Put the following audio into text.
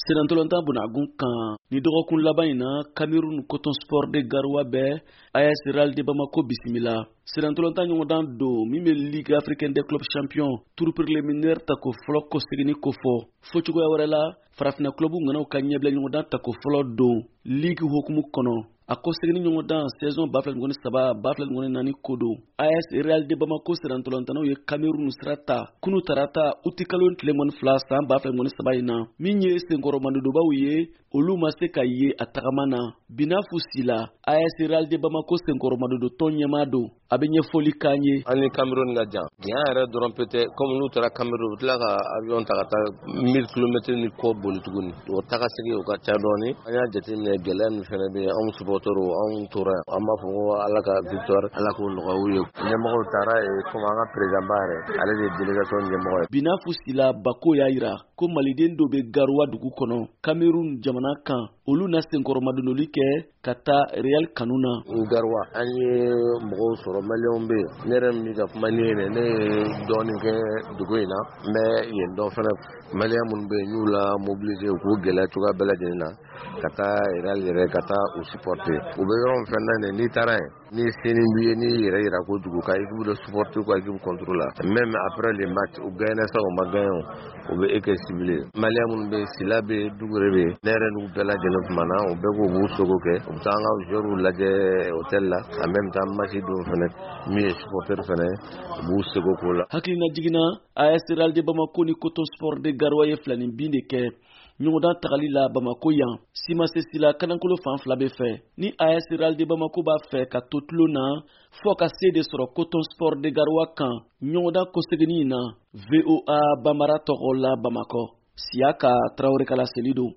Sirantolontan Bunagun kan ni dɔgɔkun laban in na Cameroun Coton Sport de Garoua bɛ AS Real de Bamako bisimila. Sirantolontan ɲɔgɔndan don min bɛ Ligue Africaine des Clubs Champions tour préliminaire tako fɔlɔ kɔsegini ko fɔ. Fɔ cogoya wɛrɛ la, farafinna clubu ŋanaw ka ɲɛbila ɲɔgɔndan tako fɔlɔ don Ligue hukumu kɔnɔ. A kɔsegini ɲɔgɔndan saison 2023-2024 ko don. AS Real de Bamako sirantolantanaw ye Cameroun sira ta kunu tarata uti kalo tile 12 san 2023 in na. Min ye senkɔrɔmandodobaw ye, olu ma se ka ye a tagama na. Binafu Sila, AS Real de Bamako senkɔrɔmandodo tɔn ɲɛmaa don. A bɛ ɲɛfɔli k'an ye. Ani Cameroun ka jan. Yan yɛrɛ dɔrɔn peut-être comme n'u taara Cameroun u tila ka avion ta ka taa 1000 km ni kɔ boli tuguni. O taga segi o ka ca dɔɔni. An y'a jateminɛ gɛlɛya min fɛnɛ bɛ anw supporters anw tora an b'a fɔ ko Ala ka victoire Ala k'o nɔgɔya u ye. Ɲɛmɔgɔw taara comme an ka président ba yɛrɛ ale de ye délégation ɲɛmɔgɔ ye. Binafu Sila Bako y'a yira ko maliden dɔ bɛ Garoua dugu kɔnɔ Cameroun jamana kan olu na senkɔrɔmadonoli kɛ ka taa Real kanu na. Garoua an ye mɔgɔw sɔrɔ maliyɛnw bɛ yen. Ne yɛrɛ min ka kuma ni ne ye dɔɔnin kɛ dugu in na n bɛ yen dɔn fana maliyɛn minnu bɛ yen y'u la mobiliser u k'u gɛlɛya cogoya bɛɛ lajɛlen na ka taa Real yɛrɛ ka taa u supporter. U bɛ yɔrɔ min fɛn na n'i taara yen ni seni b'i ye n'i yɛrɛ yira kojugu ka équipe de supporter ko équipe contre la même après le match u gagné ça o ma gagné u bɛ e kɛ ciblé. Maliyɛn minnu bɛ Sila bɛ Dugure bɛ ne yɛrɛ n'u bɛɛ lajɛlen kuma na u bɛɛ k'u b'u sogo kɛ u bɛ taa an ka joueurs lajɛ hôtel la en même temps match don fɛnɛ min ye supporter fɛnɛ u b'u sego k'o la. Hakilina jiginna AS Real de Bamako ni Coton Sport de Garoua ye filanin bin de kɛ ɲɔgɔndan tagali la Bamako yan. Simase Sila kanankolo fan fila bɛ fɛ. Ni AS Real de Bamako b'a fɛ ka to tulo na fɔ ka se de sɔrɔ Coton Sport de Garoua kan ɲɔgɔndan kɔsegini in na. VOA Bambara tɔgɔ la Bamakɔ. Siaka Traoré Kala Selido.